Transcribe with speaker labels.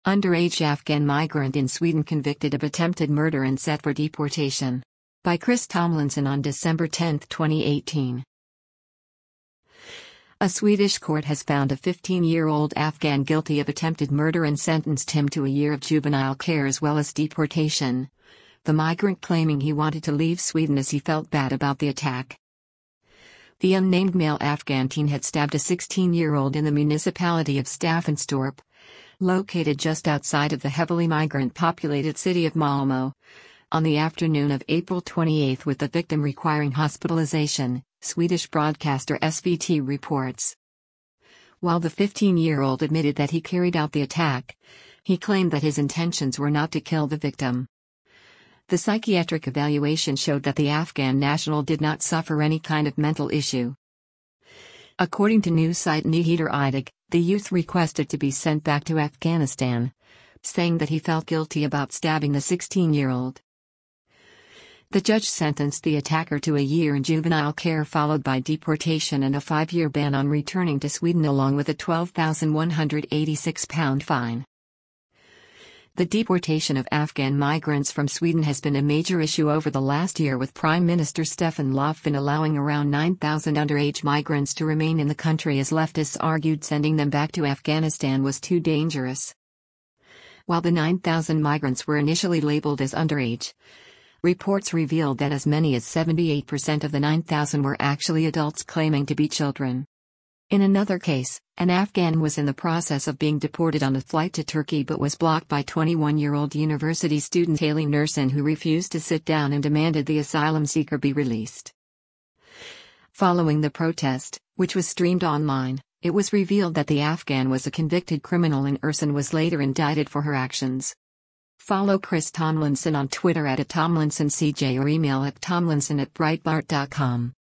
Speaker 1: Underage Afghan migrant in Sweden convicted of attempted murder and set for deportation. By Chris Tomlinson on December 10, 2018. A Swedish court has found a 15-year-old Afghan guilty of attempted murder and sentenced him to a year of juvenile care as well as deportation. The migrant claiming he wanted to leave Sweden as he felt bad about the attack. The unnamed male Afghan teen had stabbed a 16-year-old in the municipality of Staffanstorp, located just outside of the heavily migrant-populated city of Malmö, on the afternoon of April 28 with the victim requiring hospitalization, Swedish broadcaster SVT reports. While the 15-year-old admitted that he carried out the attack, he claimed that his intentions were not to kill the victim. The psychiatric evaluation showed that the Afghan national did not suffer any kind of mental issue. According to news site Nyheter Idag, the youth requested to be sent back to Afghanistan, saying that he felt guilty about stabbing the 16-year-old. The judge sentenced the attacker to a year in juvenile care followed by deportation and a 5-year ban on returning to Sweden along with a £12,186 fine. The deportation of Afghan migrants from Sweden has been a major issue over the last year, with Prime Minister Stefan Löfven allowing around 9,000 underage migrants to remain in the country as leftists argued sending them back to Afghanistan was too dangerous. While the 9,000 migrants were initially labeled as underage, reports revealed that as many as 78% of the 9,000 were actually adults claiming to be children. In another case, an Afghan was in the process of being deported on a flight to Turkey but was blocked by 21-year-old university student Haley Nursin, who refused to sit down and demanded the asylum seeker be released. Following the protest, which was streamed online, it was revealed that the Afghan was a convicted criminal and Nursin was later indicted for her actions. Follow Chris Tomlinson on Twitter @TomlinsonCJ or email at tomlinson@breitbart.com.